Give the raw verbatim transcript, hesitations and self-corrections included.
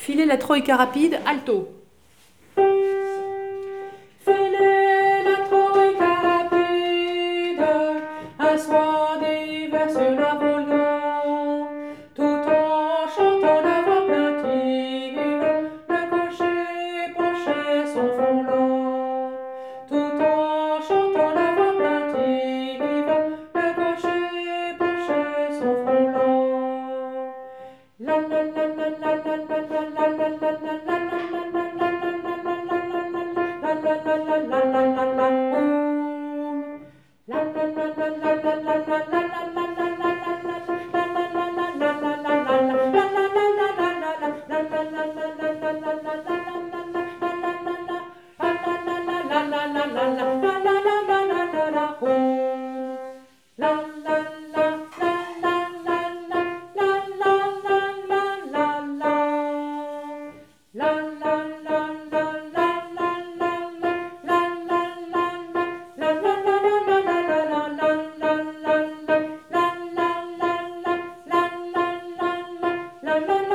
Filer la troïka rapide, alto. Filer la troïka rapide, un soir d'hiver sur la Volga, tout en chantant la voix plaintive, le cocher penchait son front lent. Tout en chantant la voix plaintive, le cocher penchait son front lent. La la la la la la la la la la la la La la